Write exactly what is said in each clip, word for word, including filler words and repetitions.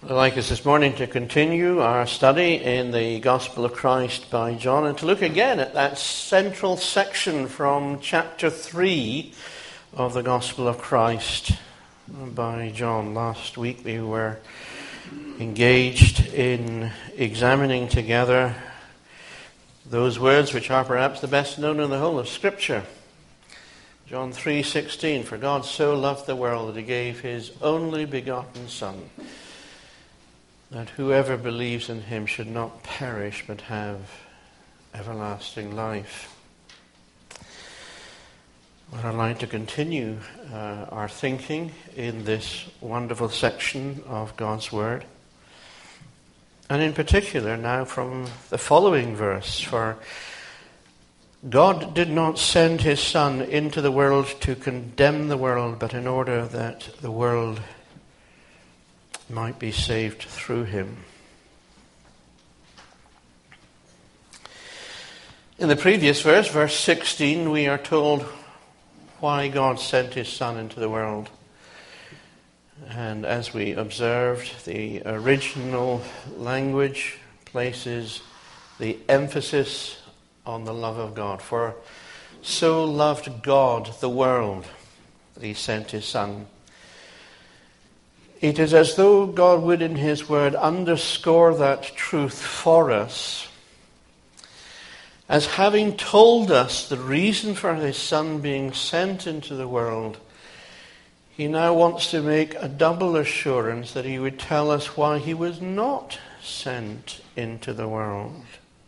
I'd like us this morning to continue our study in the Gospel of Christ by John and to look again at that central section from chapter three of the Gospel of Christ by John. Last week we were engaged in examining together those words which are perhaps the best known in the whole of Scripture. John three sixteen, "For God so loved the world that he gave his only begotten Son, that whoever believes in him should not perish but have everlasting life." Well, I'd like to continue uh, our thinking in this wonderful section of God's Word. And in particular now from the following verse, "For God did not send his Son into the world to condemn the world, but in order that the world might be saved through him." In the previous verse, verse sixteen, we are told why God sent his Son into the world. And as we observed, the original language places the emphasis on the love of God. "For so loved God the world that he sent his Son." It is as though God would in his word underscore that truth for us, as having told us the reason for his Son being sent into the world, he now wants to make a double assurance that he would tell us why he was not sent into the world.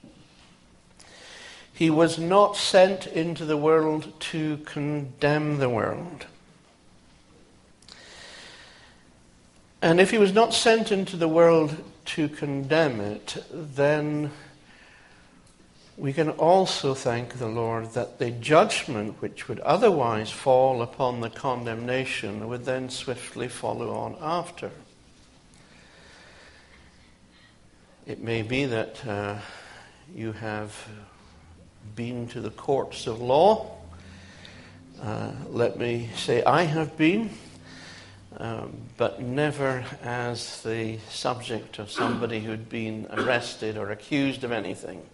He was not sent into the world to condemn the world. And if he was not sent into the world to condemn it, then we can also thank the Lord that the judgment which would otherwise fall upon the condemnation would then swiftly follow on after. It may be that uh, you have been to the courts of law. Uh, let me say I have been. Um, but never as the subject of somebody who'd been arrested or accused of anything.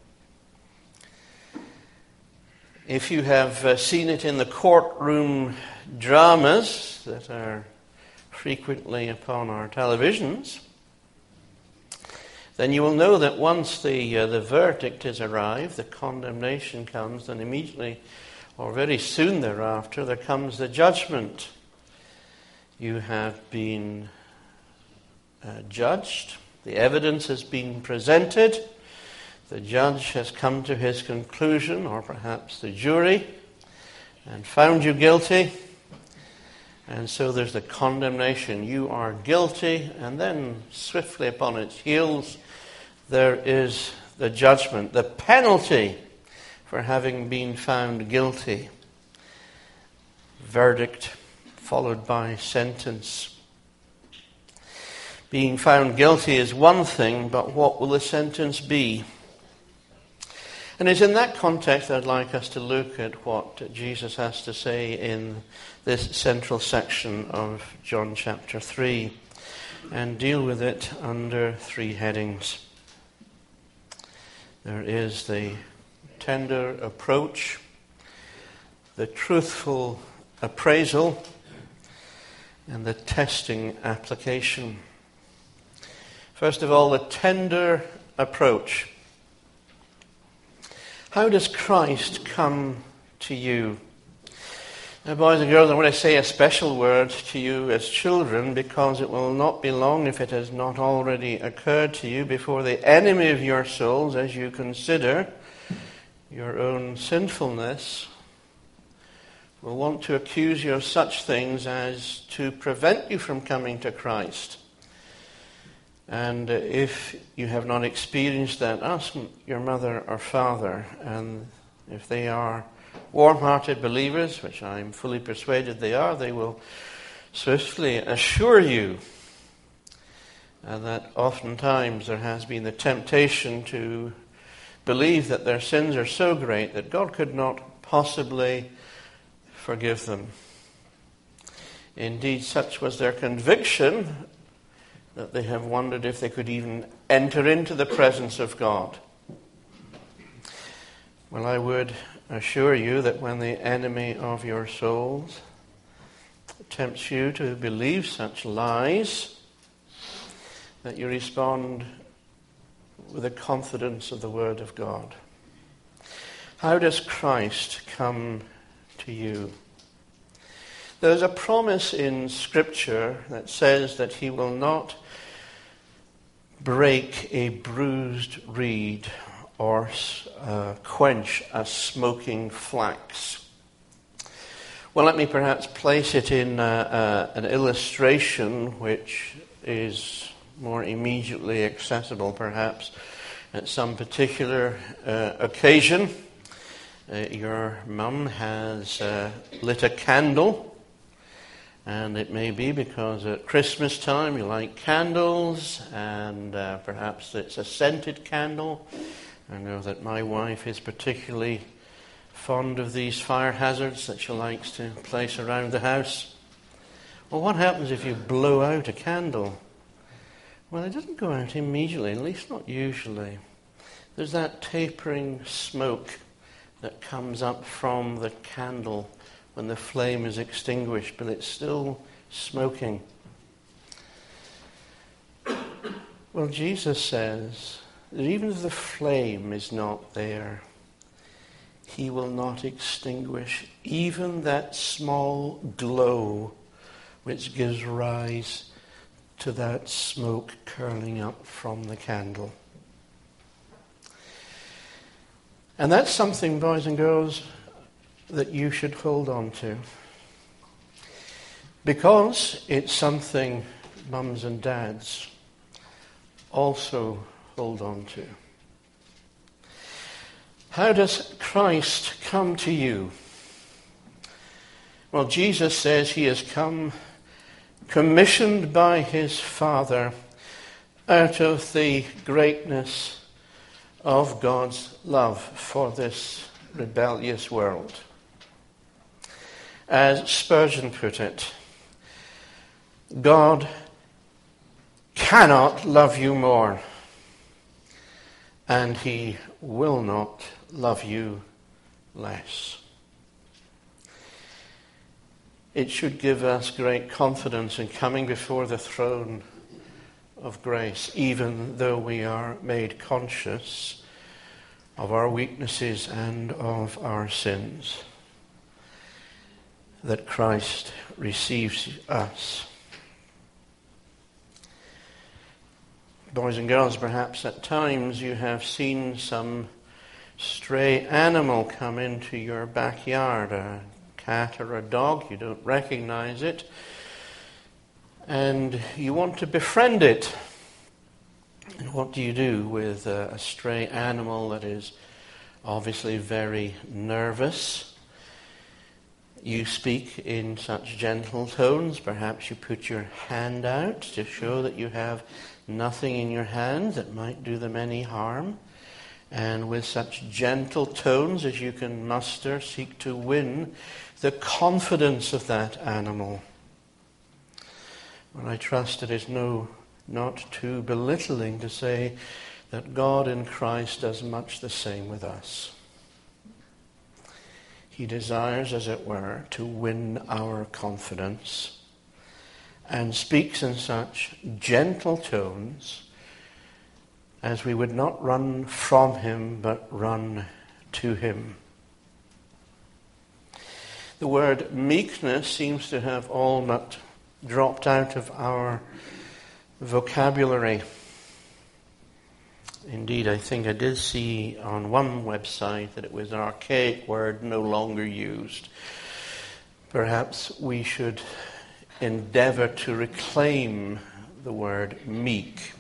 If you have uh, seen it in the courtroom dramas that are frequently upon our televisions, then you will know that once the uh, the verdict is arrived, the condemnation comes, then immediately or very soon thereafter there comes the judgment. You have been uh, judged. The evidence has been presented. The judge has come to his conclusion, or perhaps the jury, and found you guilty. And so there's the condemnation. You are guilty. And then swiftly upon its heels, there is the judgment, the penalty for having been found guilty. Verdict followed by sentence. Being found guilty is one thing, but what will the sentence be? And it's in that context I'd like us to look at what Jesus has to say in this central section of John chapter three and deal with it under three headings. There is the tender approach, the truthful appraisal, and the testing application. First of all, the tender approach. How does Christ come to you? Now, boys and girls, I want to say a special word to you as children, because it will not be long, if it has not already occurred to you, before the enemy of your souls, as you consider your own sinfulness, will want to accuse you of such things as to prevent you from coming to Christ. And if you have not experienced that, ask your mother or father, and if they are warm-hearted believers, which I'm fully persuaded they are, they will swiftly assure you uh, that oftentimes there has been the temptation to believe that their sins are so great that God could not possibly forgive them. Indeed, such was their conviction that they have wondered if they could even enter into the presence of God. Well, I would assure you that when the enemy of your souls tempts you to believe such lies, that you respond with the confidence of the Word of God. How does Christ come to you? There's a promise in Scripture that says that he will not break a bruised reed or uh, quench a smoking flax. Well, let me perhaps place it in uh, uh, an illustration which is more immediately accessible, perhaps, at some particular uh, occasion. Uh, your mum has uh, lit a candle, and it may be because at Christmas time you like candles, and uh, perhaps it's a scented candle. I know that my wife is particularly fond of these fire hazards that she likes to place around the house. Well, what happens if you blow out a candle? Well, it doesn't go out immediately, at least not usually. There's that tapering smoke that comes up from the candle when the flame is extinguished, but it's still smoking. Well, Jesus says that even if the flame is not there, he will not extinguish even that small glow which gives rise to that smoke curling up from the candle. And that's something, boys and girls, that you should hold on to. Because it's something mums and dads also hold on to. How does Christ come to you? Well, Jesus says he has come commissioned by his Father out of the greatness of God's love for this rebellious world. As Spurgeon put it, God cannot love you more, and he will not love you less. It should give us great confidence in coming before the throne of grace, even though we are made conscious of our weaknesses and of our sins, that Christ receives us. Boys and girls, perhaps at times you have seen some stray animal come into your backyard, a cat or a dog, you don't recognize it, and you want to befriend it. And what do you do with a, a stray animal that is obviously very nervous? You speak in such gentle tones. Perhaps you put your hand out to show that you have nothing in your hand that might do them any harm. And with such gentle tones as you can muster, seek to win the confidence of that animal. Well, I trust it is no, not too belittling to say that God in Christ does much the same with us. He desires, as it were, to win our confidence and speaks in such gentle tones as we would not run from him but run to him. The word meekness seems to have all but dropped out of our vocabulary. Indeed, I think I did see on one website that it was an archaic word no longer used. Perhaps we should endeavor to reclaim the word meek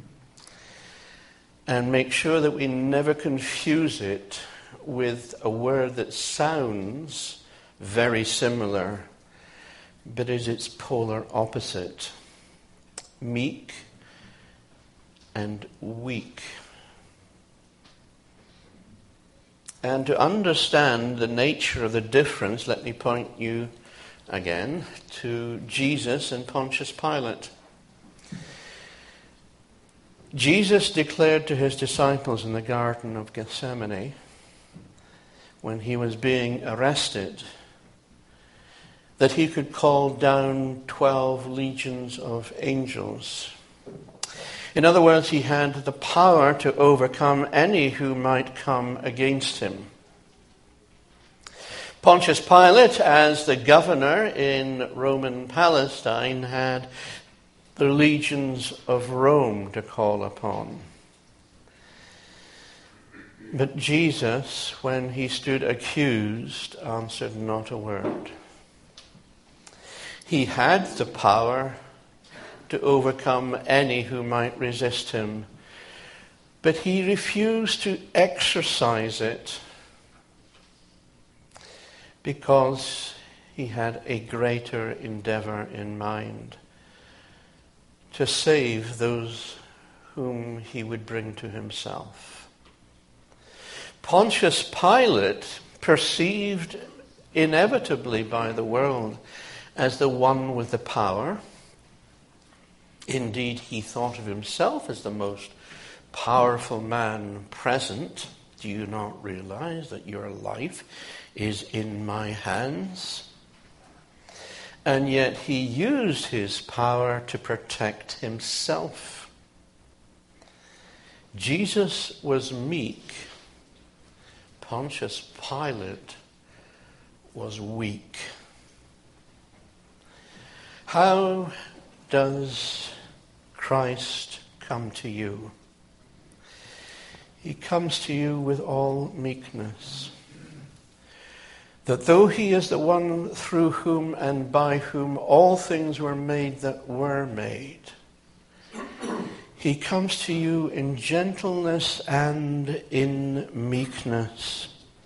and make sure that we never confuse it with a word that sounds very similar but is its polar opposite. Meek and weak. And to understand the nature of the difference, let me point you again to Jesus and Pontius Pilate. Jesus declared to his disciples in the Garden of Gethsemane, when he was being arrested, that he could call down twelve legions of angels. In other words, he had the power to overcome any who might come against him. Pontius Pilate, as the governor in Roman Palestine, had the legions of Rome to call upon. But Jesus, when he stood accused, answered not a word. He had the power to overcome any who might resist him, but he refused to exercise it because he had a greater endeavor in mind: to save those whom he would bring to himself. Pontius Pilate, perceived inevitably by the world as the one with the power, indeed he thought of himself as the most powerful man present. Do you not realize that your life is in my hands? And yet he used his power to protect himself. Jesus was meek. Pontius Pilate was weak. How does Christ come to you? He comes to you with all meekness, that though he is the one through whom and by whom all things were made that were made, he comes to you in gentleness and in meekness.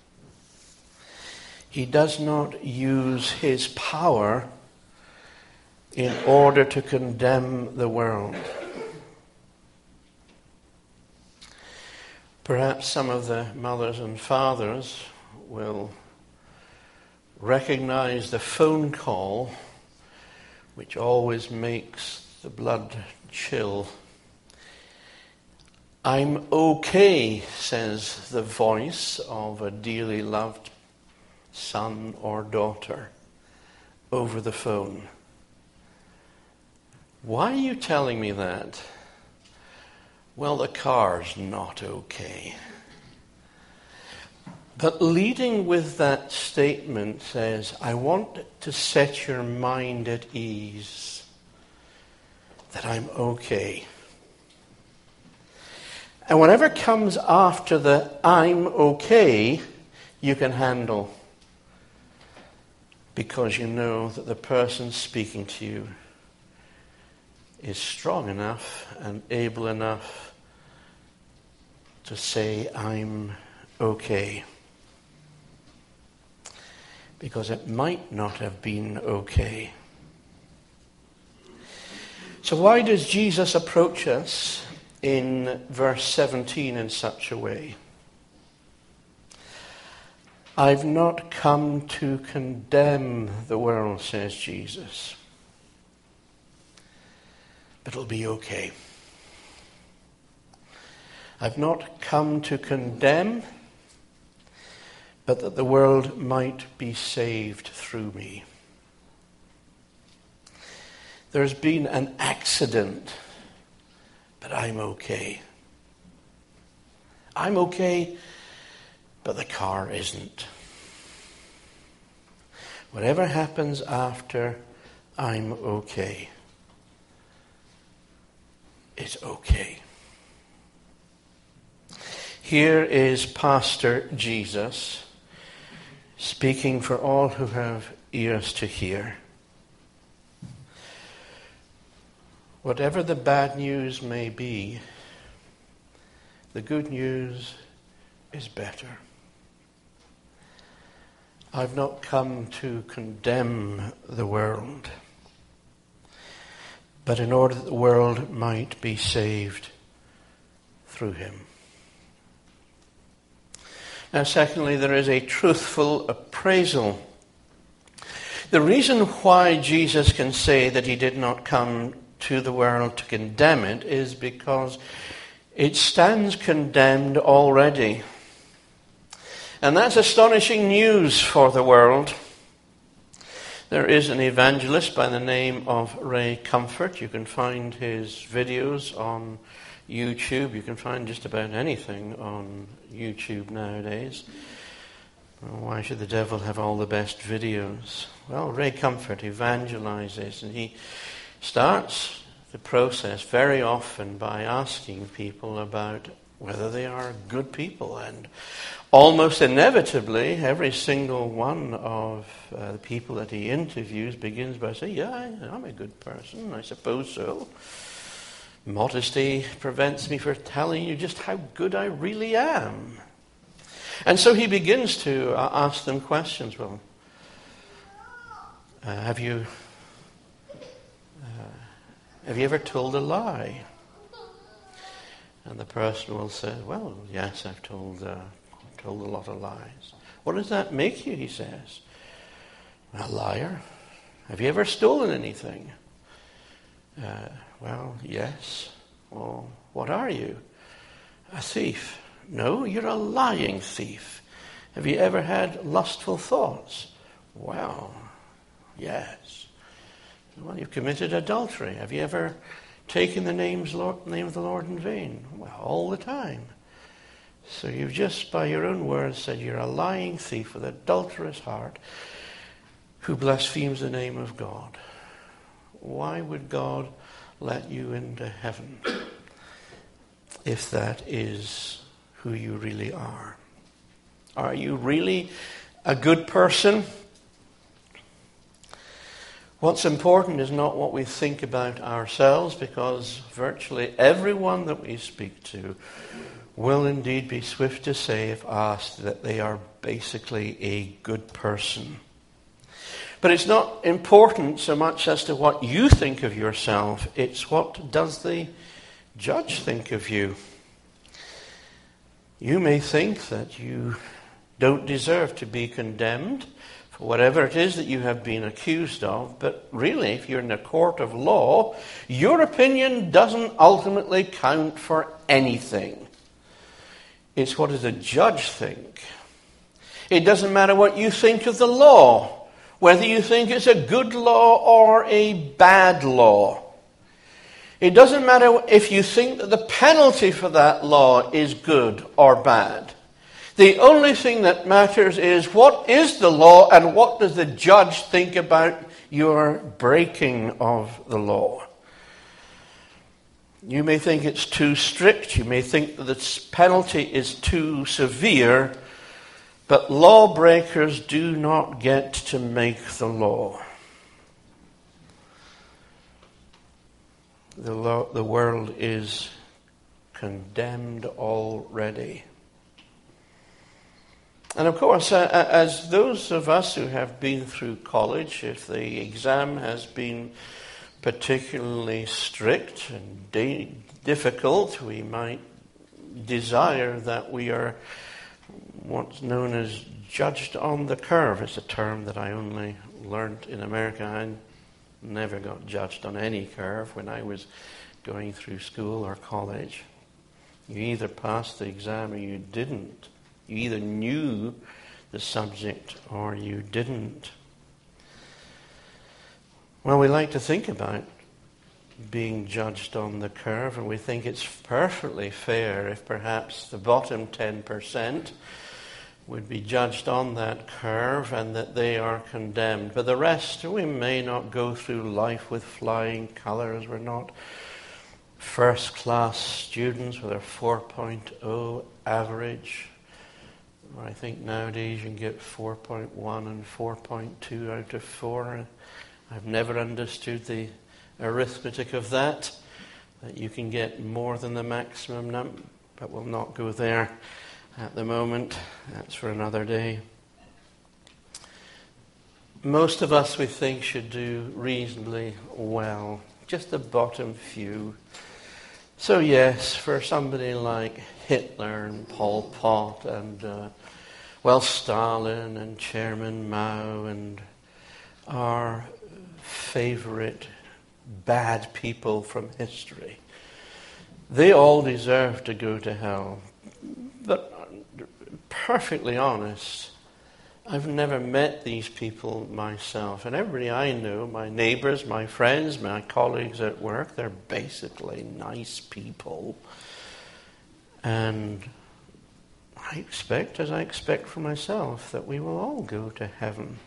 He does not use his power in order to condemn the world. Perhaps some of the mothers and fathers will recognize the phone call which always makes the blood chill. "I'm okay," says the voice of a dearly loved son or daughter over the phone. "Why are you telling me that?" "Well, the car's not okay." But leading with that statement says, "I want to set your mind at ease that I'm okay." And whatever comes after the "I'm okay," you can handle, because you know that the person speaking to you is strong enough and able enough to say, "I'm okay." Because it might not have been okay. So why does Jesus approach us in verse seventeen in such a way? "I've not come to condemn the world," says Jesus, "but it'll be okay. I've not come to condemn, but that the world might be saved through me." There's been an accident, but I'm okay. I'm okay, but the car isn't. Whatever happens after, I'm okay. It's okay. Here is Pastor Jesus speaking for all who have ears to hear. Whatever the bad news may be, the good news is better. I've not come to condemn the world, but in order that the world might be saved through him. Now, secondly, there is a truthful appraisal. The reason why Jesus can say that he did not come to the world to condemn it is because it stands condemned already. And that's astonishing news for the world. There is an evangelist by the name of Ray Comfort. You can find his videos on YouTube. You can find just about anything on YouTube nowadays. Well, why should the devil have all the best videos? Well, Ray Comfort evangelizes, and he starts the process very often by asking people about whether they are good people. And almost inevitably, every single one of uh, the people that he interviews begins by saying, yeah, I, I'm a good person, I suppose so. Modesty prevents me from telling you just how good I really am. And so he begins to uh, ask them questions. Well, uh, have you uh, have you ever told a lie? And the person will say, well, yes, I've told uh, told a lot of lies. What does that make you, he says? A liar. Have you ever stolen anything? Uh, well, yes. Well, what are you? A thief. No, you're a lying thief. Have you ever had lustful thoughts? Well, yes. Well, you've committed adultery. Have you ever taken the name's Lord, name of the Lord in vain? Well, all the time. So you've just, by your own words, said you're a lying thief with an adulterous heart who blasphemes the name of God. Why would God let you into heaven if that is who you really are? Are you really a good person? What's important is not what we think about ourselves, because virtually everyone that we speak to will indeed be swift to say, if asked, that they are basically a good person. But it's not important so much as to what you think of yourself. It's what does the judge think of you. You may think that you don't deserve to be condemned for whatever it is that you have been accused of, but really, if you're in a court of law, your opinion doesn't ultimately count for anything. It's what does the judge think. It doesn't matter what you think of the law, whether you think it's a good law or a bad law. It doesn't matter if you think that the penalty for that law is good or bad. The only thing that matters is what is the law and what does the judge think about your breaking of the law. You may think it's too strict. You may think that the penalty is too severe. But lawbreakers do not get to make the law. The, law, the world is condemned already. And of course, uh, as those of us who have been through college, if the exam has been particularly strict and da- difficult, we might desire that we are what's known as judged on the curve. It's a term that I only learned in America. I never got judged on any curve when I was going through school or college. You either passed the exam or you didn't. You either knew the subject or you didn't. Well, we like to think about being judged on the curve, and we think it's perfectly fair if perhaps the bottom ten percent would be judged on that curve and that they are condemned. But the rest, we may not go through life with flying colours. We're not first-class students with a four point oh average. I think nowadays you can get four point one and four point two out of four. I've never understood the arithmetic of that, that you can get more than the maximum number, but we'll not go there at the moment. That's for another day. Most of us, we think, should do reasonably well. Just the bottom few. So yes, for somebody like Hitler and Pol Pot and, uh, well, Stalin and Chairman Mao and our favorite bad people from history. They all deserve to go to hell. But perfectly honest, I've never met these people myself. And everybody I know, my neighbors, my friends, my colleagues at work, they're basically nice people. And I expect, as I expect for myself, that we will all go to heaven.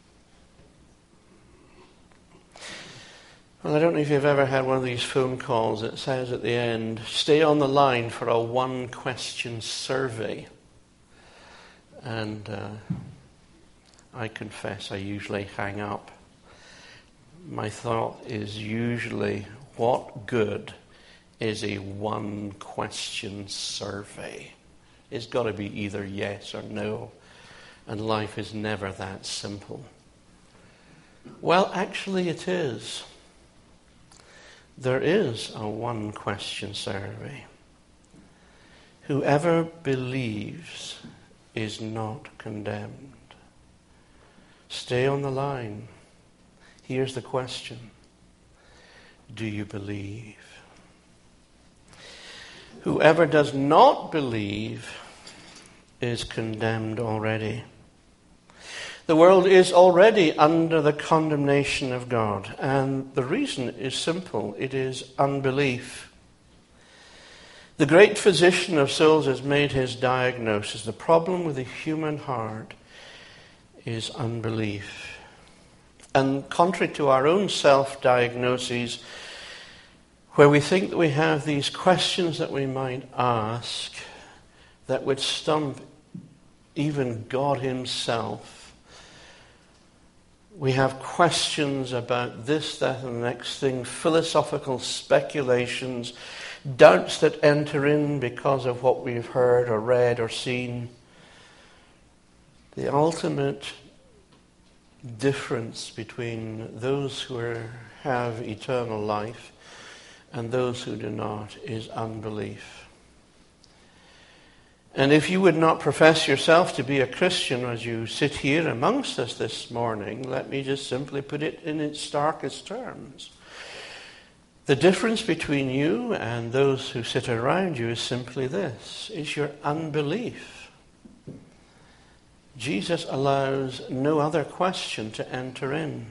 Well, I don't know if you've ever had one of these phone calls that says at the end, stay on the line for a one-question survey. And uh, I confess I usually hang up. My thought is usually, what good is a one-question survey? It's got to be either yes or no. And life is never that simple. Well, actually it is. There is a one-question survey. Whoever believes is not condemned. Stay on the line. Here's the question. Do you believe? Whoever does not believe is condemned already. The world is already under the condemnation of God, and the reason is simple. It is unbelief. The great physician of souls has made his diagnosis. The problem with the human heart is unbelief. And contrary to our own self-diagnoses, where we think that we have these questions that we might ask that would stump even God himself, we have questions about this, that, and the next thing, philosophical speculations, doubts that enter in because of what we've heard or read or seen. The ultimate difference between those who are, have eternal life and those who do not is unbelief. And if you would not profess yourself to be a Christian as you sit here amongst us this morning, let me just simply put it in its starkest terms. The difference between you and those who sit around you is simply this, is your unbelief. Jesus allows no other question to enter in.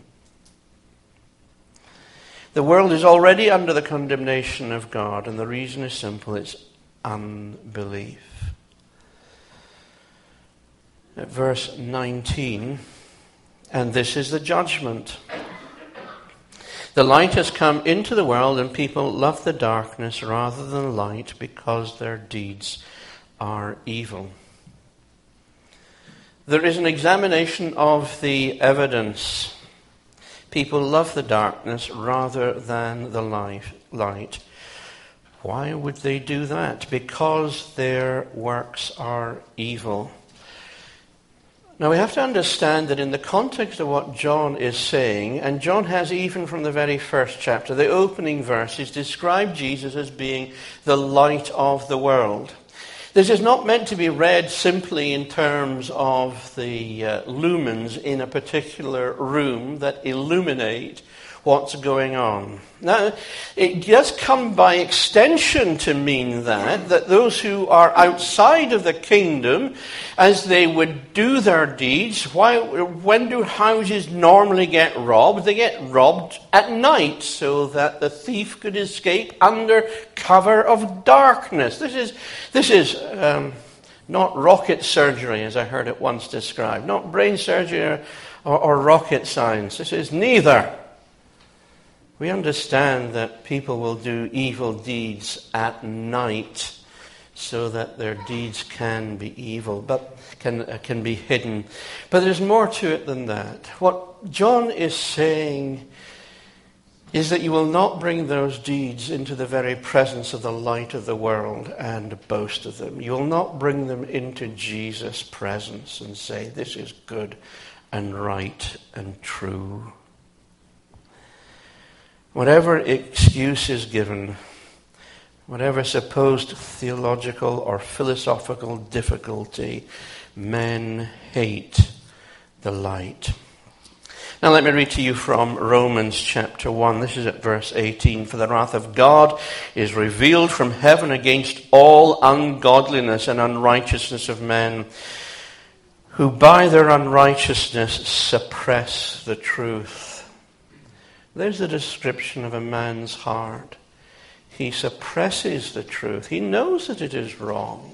The world is already under the condemnation of God, and the reason is simple, it's unbelief. At verse nineteen, and this is the judgment. The light has come into the world, and people love the darkness rather than light because their deeds are evil. There is an examination of the evidence. People love the darkness rather than the light. Why would they do that? Because their works are evil. Now we have to understand that in the context of what John is saying, and John has even from the very first chapter, the opening verses describe Jesus as being the light of the world. This is not meant to be read simply in terms of the uh, lumens in a particular room that illuminate what's going on. Now, it does come by extension to mean that, that those who are outside of the kingdom, as they would do their deeds, why, when do houses normally get robbed? They get robbed at night so that the thief could escape under cover of darkness. This is, this is um, not rocket surgery, as I heard it once described, not brain surgery or, or, or rocket science. This is neither. We understand that people will do evil deeds at night so that their deeds can be evil, but can uh, can be hidden. But there's more to it than that. What John is saying is that you will not bring those deeds into the very presence of the light of the world and boast of them. You will not bring them into Jesus' presence and say, this is good and right and true. Whatever excuse is given, whatever supposed theological or philosophical difficulty, men hate the light. Now let me read to you from Romans chapter one. This is at verse eighteen. For the wrath of God is revealed from heaven against all ungodliness and unrighteousness of men, who by their unrighteousness suppress the truth. There's the description of a man's heart. He suppresses the truth. He knows that it is wrong.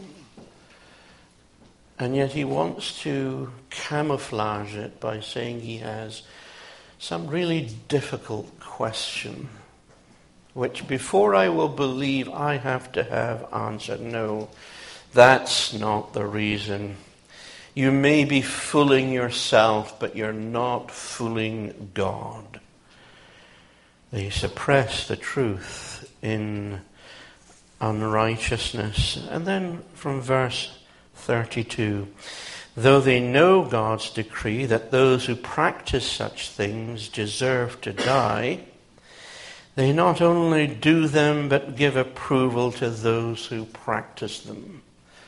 And yet he wants to camouflage it by saying he has some really difficult question, which before I will believe I have to have answered. No, that's not the reason. You may be fooling yourself, but you're not fooling God. They suppress the truth in unrighteousness. And then from verse thirty-two, though they know God's decree that those who practice such things deserve to die, they not only do them but give approval to those who practice them.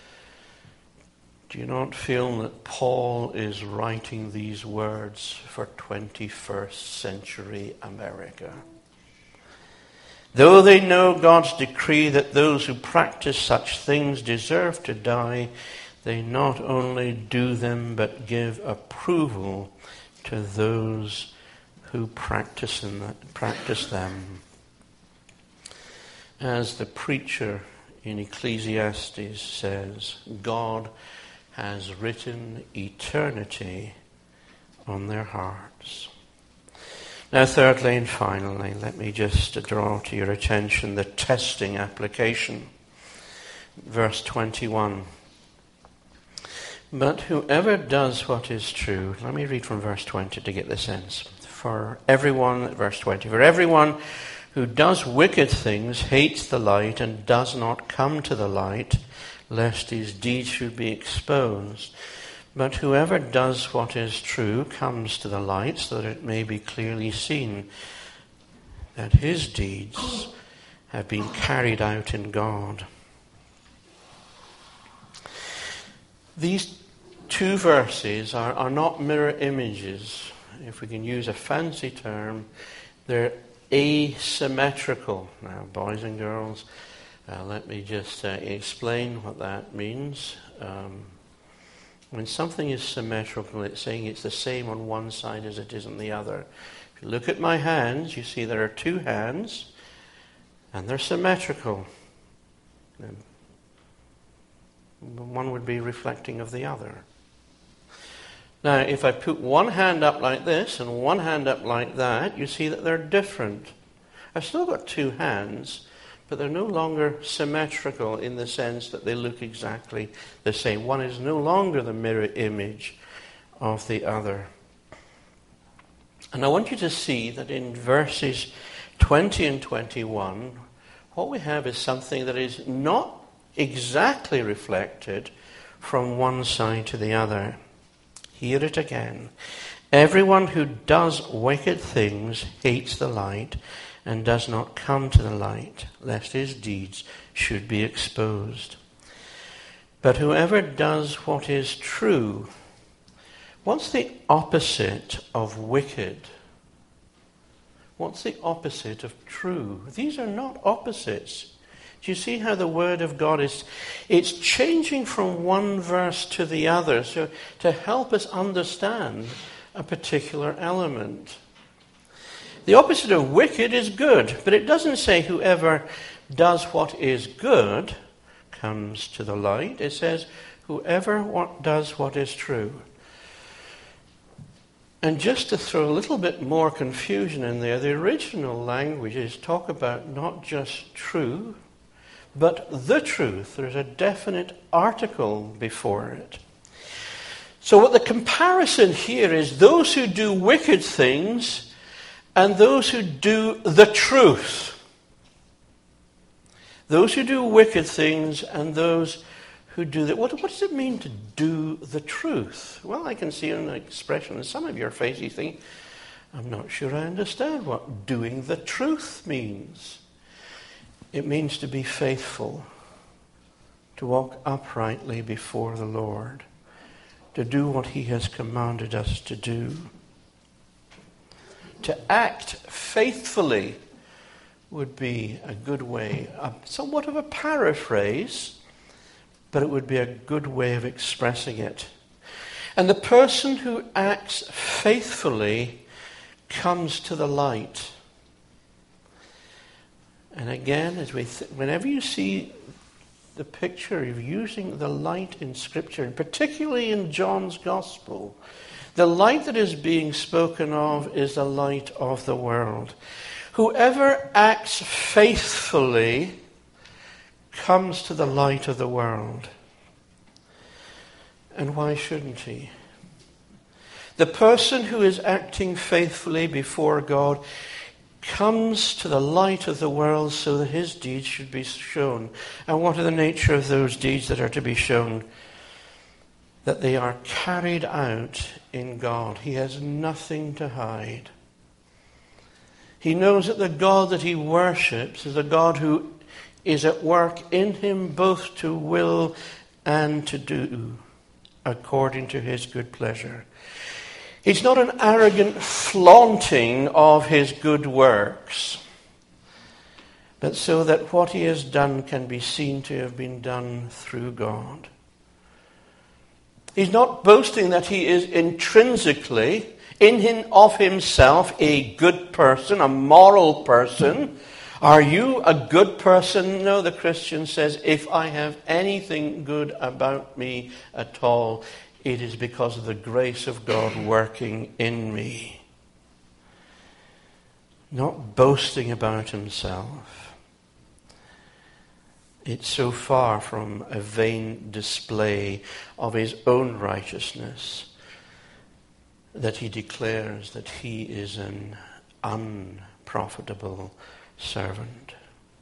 Do you not feel that Paul is writing these words for twenty-first century America? Though they know God's decree that those who practice such things deserve to die, they not only do them but give approval to those who practice them. As the preacher in Ecclesiastes says, God has written eternity on their hearts. Now, thirdly and finally, let me just draw to your attention the testing application. Verse twenty-one. But whoever does what is true, let me read from verse twenty to get the sense. For everyone, verse twenty, for everyone who does wicked things hates the light and does not come to the light, lest his deeds should be exposed. But whoever does what is true comes to the light, so that it may be clearly seen that his deeds have been carried out in God. These two verses are, are not mirror images. If we can use a fancy term, they're asymmetrical. Now, boys and girls, uh, let me just uh, explain what that means. Um, when something is symmetrical, it's saying it's the same on one side as it is on the other. If you look at my hands, you see there are two hands, and they're symmetrical. And one would be reflecting of the other. Now, if I put one hand up like this and one hand up like that, you see that they're different. I've still got two hands, but they're no longer symmetrical in the sense that they look exactly the same. One is no longer the mirror image of the other. And I want you to see that in verses twenty and twenty-one, what we have is something that is not exactly reflected from one side to the other. Hear it again. Everyone who does wicked things hates the light and does not come to the light, lest his deeds should be exposed. But whoever does what is true, what's the opposite of wicked? What's the opposite of true? These are not opposites. Do you see how the Word of God is, it's changing from one verse to the other so to help us understand a particular element. The opposite of wicked is good, but it doesn't say whoever does what is good comes to the light. It says whoever what does what is true. And just to throw a little bit more confusion in there, the original languages talk about not just true, but the truth. There's a definite article before it. So what the comparison here is those who do wicked things and those who do the truth. Those who do wicked things and those who do that. What, what does it mean to do the truth? Well, I can see an expression in some of your faces. You think, I'm not sure I understand what doing the truth means. It means to be faithful, to walk uprightly before the Lord, to do what He has commanded us to do. to act faithfully would be a good way, a, somewhat of a paraphrase, but it would be a good way of expressing it. And the person who acts faithfully comes to the light. And again, as we th- whenever you see the picture of using the light in Scripture, and particularly in John's Gospel, the light that is being spoken of is the light of the world. Whoever acts faithfully comes to the light of the world. And why shouldn't he? The person who is acting faithfully before God comes to the light of the world so that his deeds should be shown. And what are the nature of those deeds that are to be shown? That they are carried out in God. He has nothing to hide. He knows that the God that he worships is a God who is at work in him both to will and to do according to his good pleasure. It's not an arrogant flaunting of his good works, but so that what he has done can be seen to have been done through God. He's not boasting that he is intrinsically, in him of himself, a good person, a moral person. Are you a good person? No, the Christian says, if I have anything good about me at all, it is because of the grace of God working in me. Not boasting about himself. It's so far from a vain display of his own righteousness that he declares that he is an unprofitable servant.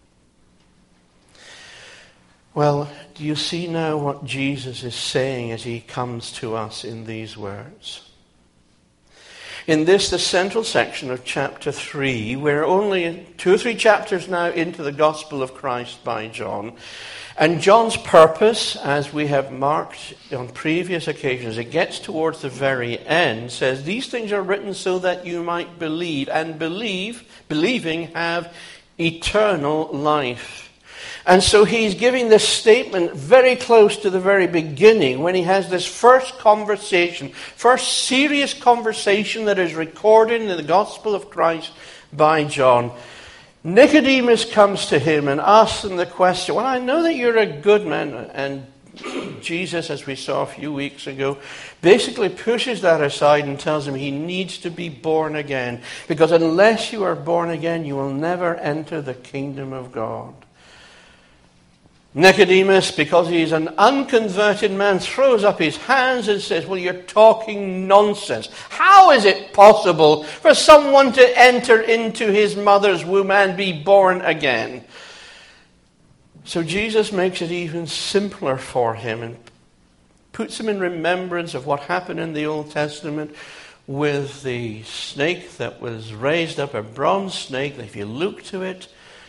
Well, do you see now what Jesus is saying as he comes to us in these words? In this, the central section of chapter three, we're only two or three chapters now into the Gospel of Christ by John. And John's purpose, as we have marked on previous occasions, it gets towards the very end, says, these things are written so that you might believe, and believe, believing have eternal life. And so he's giving this statement very close to the very beginning when he has this first conversation, first serious conversation that is recorded in the Gospel of Christ by John. Nicodemus comes to him and asks him the question, well, I know that you're a good man. And Jesus, as we saw a few weeks ago, basically pushes that aside and tells him he needs to be born again. Because unless you are born again, you will never enter the kingdom of God. Nicodemus, because he's an unconverted man, throws up his hands and says, well, you're talking nonsense. How is it possible for someone to enter into his mother's womb and be born again? So Jesus makes it even simpler for him and puts him in remembrance of what happened in the Old Testament with the snake that was raised up, a bronze snake, that if you look to it,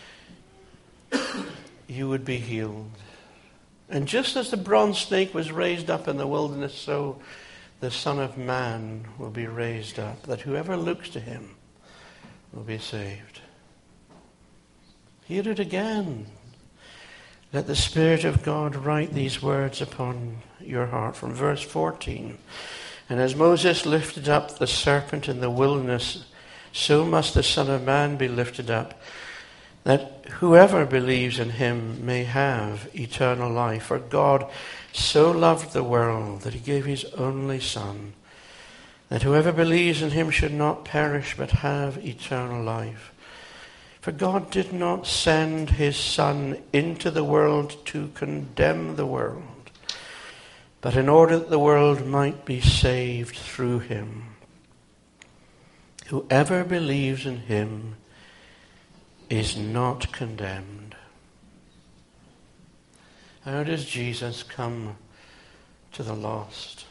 you would be healed. And just as the bronze snake was raised up in the wilderness, so the Son of Man will be raised up, that whoever looks to him will be saved. Hear it again. Let the Spirit of God write these words upon your heart. From verse fourteen. And as Moses lifted up the serpent in the wilderness, so must the Son of Man be lifted up, that whoever believes in him may have eternal life. For God so loved the world that he gave his only Son, that whoever believes in him should not perish but have eternal life. For God did not send his Son into the world to condemn the world, but in order that the world might be saved through him. Whoever believes in him is not condemned. How does Jesus come to the lost?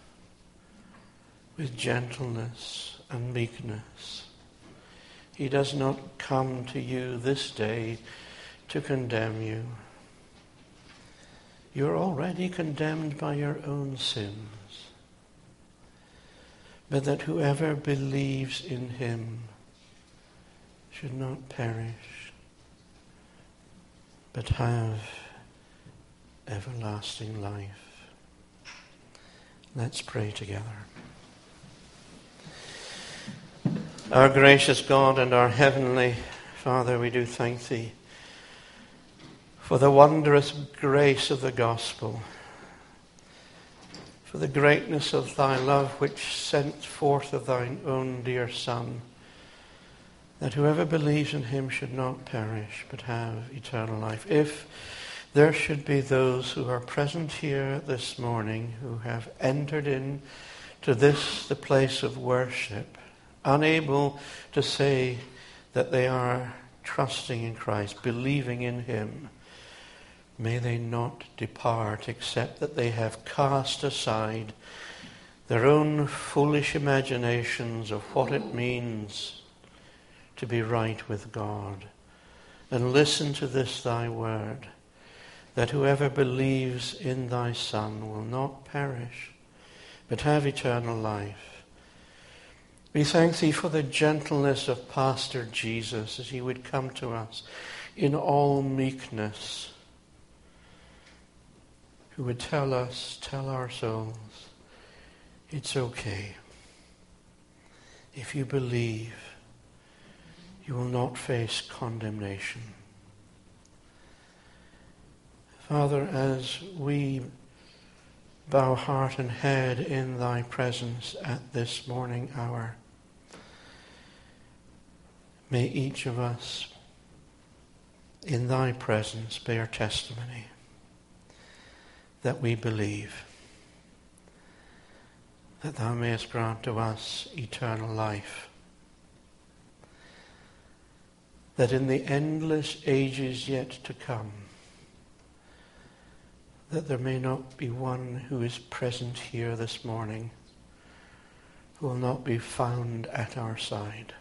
With gentleness and meekness. He does not come to you this day to condemn you. You're already condemned by your own sins. But that whoever believes in him should not perish, but have everlasting life. Let's pray together. Our gracious God and our heavenly Father, we do thank Thee for the wondrous grace of the gospel, for the greatness of Thy love which sent forth of Thine own dear Son, that whoever believes in Him should not perish but have eternal life. If there should be those who are present here this morning who have entered in to this, the place of worship, unable to say that they are trusting in Christ, believing in Him, may they not depart except that they have cast aside their own foolish imaginations of what it means to be right with God, and listen to this Thy word, that whoever believes in Thy Son will not perish, but have eternal life. We thank Thee for the gentleness of Pastor Jesus as he would come to us in all meekness, who would tell us, tell our souls, it's okay. If you believe, you will not face condemnation. Father, as we bow heart and head in Thy presence at this morning hour, may each of us in Thy presence bear testimony that we believe, that Thou mayest grant to us eternal life, that in the endless ages yet to come, that there may not be one who is present here this morning who will not be found at our side,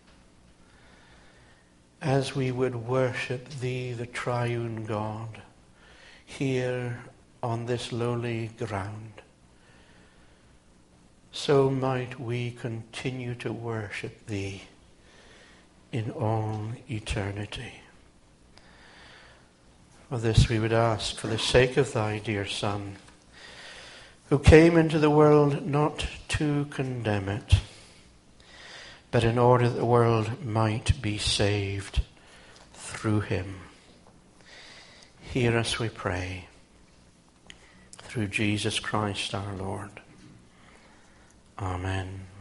as we would worship Thee, the triune God, here on this lowly ground. So might we continue to worship Thee in all eternity. For this we would ask, for the sake of Thy dear Son, who came into the world not to condemn it, but in order that the world might be saved through Him. Hear us, we pray, through Jesus Christ our Lord. Amen.